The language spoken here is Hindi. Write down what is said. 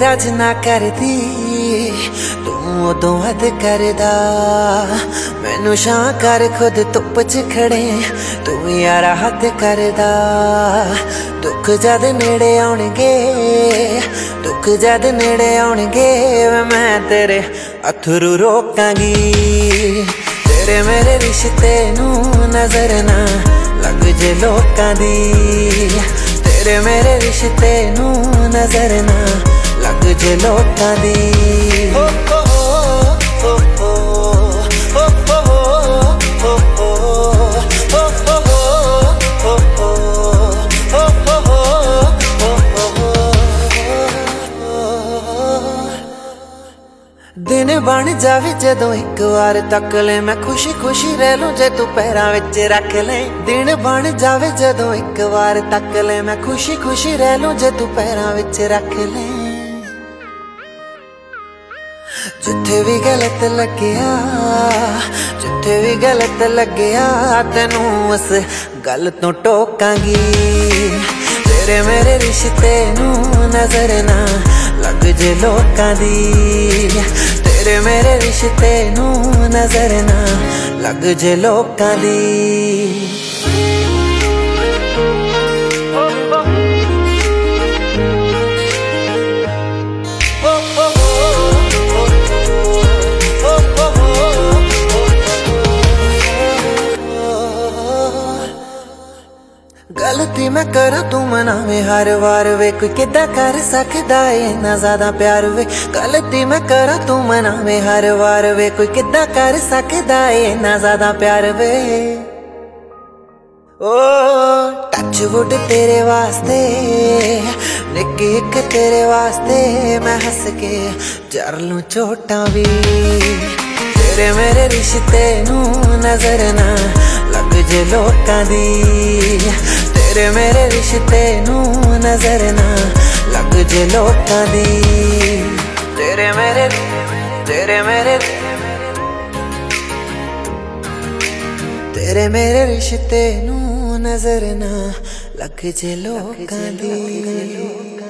तेरा जिन्ना करदी तू उदों हद करदा। मैनू छां कर खुद धुप च खड़े तू यारा हद करदा। दुख जद नेड़े आउणगे, दुख जद नेड़े आउणगे, मैं तेरे अथरू रोकांगी। तेरे मेरे रिश्ते नू नजर ना लग जे लोकां दी। तेरे मेरे रिश्ते नू नजर ना लग जे लोकां दी। हो हो हो हो हो हो हो दिन बन जावे जदों एक बार तक ले, मैं खुशी खुशी रह लूं जे तू पैरां विच रख ले। दिन बन जावे जदों एक बार तक ले, मैं खुशी खुशी रह लूं जे तू पैरां विच रख ले। जिथे भी गलत लग्या, जिथे भी गलत लग्या, तेनू उस गल तो टोकांगी। तेरे मेरे रिश्ते नू नजर ना लग जे लोकां दी। तेरे मेरे रिश्ते नू नजर ना लग जे लोकां दी। गलती मैं करा तू मनावे हर वार वे, कोई किदा कर सकदा है इन्ना ज्यादा प्यार वे। गलती मैं करा तू मनावे हर वार वे, कोई किदा कर सकदा है इन्ना ज्यादा प्यार वे। ओ टच वुड तेरे वास्ते, निक्की इक तेरे वास्ते, मैं हंस के जर लूं चोटां भी। तेरे मेरे रिश्ते नू नजर ना लग जे लोकां दी। तेरे मेरे रिश्ते नू नजर ना लग जे लोकां दी। तेरे मेरे तेरे मेरे तेरे मेरे रिश्ते नू नजर ना लग जे लोकां दी।